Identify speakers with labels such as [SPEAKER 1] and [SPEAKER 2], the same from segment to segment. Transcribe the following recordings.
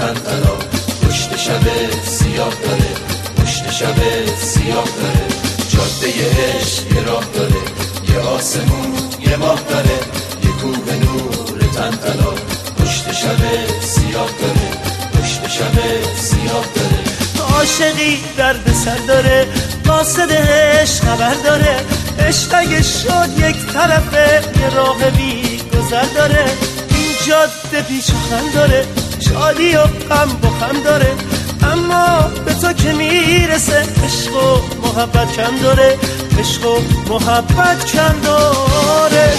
[SPEAKER 1] تن تلا، پشت شب سیاه داره، پشت شب سیاه داره. جاده عشق یه راه داره، یه آسمون یه ماه داره، یه کوه نور تن تلا، پشت شب سیاه داره، پشت شب سیاه داره.
[SPEAKER 2] عاشقی درد سر داره، قاصدش خبر داره، عشق اگه شد یک طرفه یه راه بی گذر داره. این جاده پیچ و خم داره، شادی و غم با هم داره، اما به تو که میرسه عشق و محبت کم داره، عشق و محبت کم داره.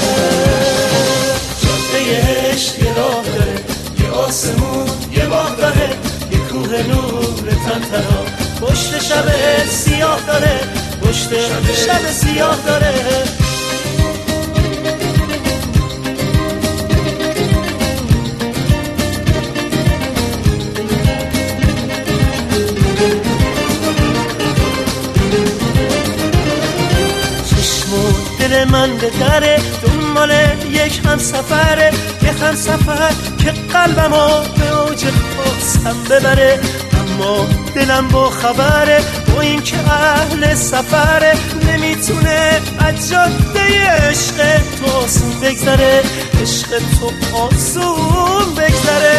[SPEAKER 1] جاده عشق یه راه داره، یه آسمون یه ماه داره، یه کوه نور تن تلا،
[SPEAKER 2] پشت شب سیاه داره، پشت شب سیاه داره. دل من به دره دنبال یک همسفره، یک همسفر که قلبمو به اوج خواستم ببره، اما دلم با خبره با این که اهل سفره، نمیتونه از جاده عشق تو آسون بگذره، عشق تو آسون بگذره.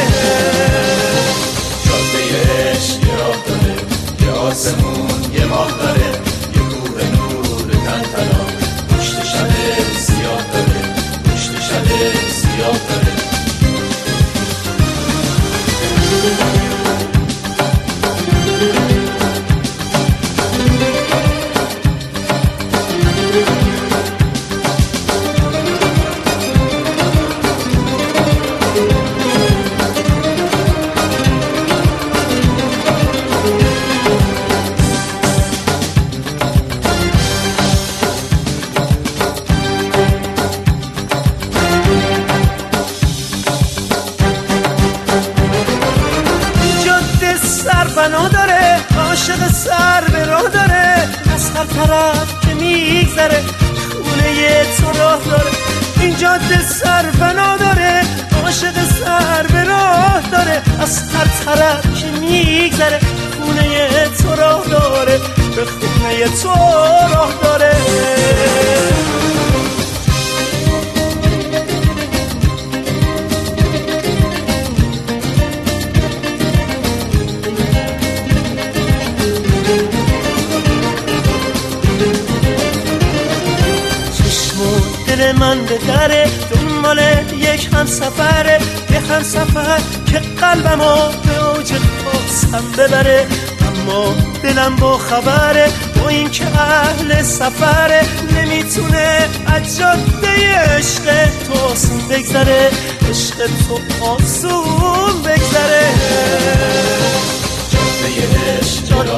[SPEAKER 1] جاده عشق یه راه داره، یه آسمون یه ماه داره، یه کوه نور تن تلا، پشت شب سیاه داره، پشت شب سیاه داره.
[SPEAKER 2] بنا داره، عاشق سر به راه داره، از هر طرف که میگذره خونه تو راه داره. این جاده سر بنا داره، عاشق سر به راه داره، از هر طرف که میگذره خونه تو راه داره، به خونه تو راه داره. دل من به دره دنبال یک همسفره، یک همسفر که قلبمو به اوج خواستم ببره، اما دلم با خبره با این که اهل سفره، نمیتونه از جاده عشق تو آسون بگذره، عشق تو آسون بگذره.
[SPEAKER 1] جاده عشق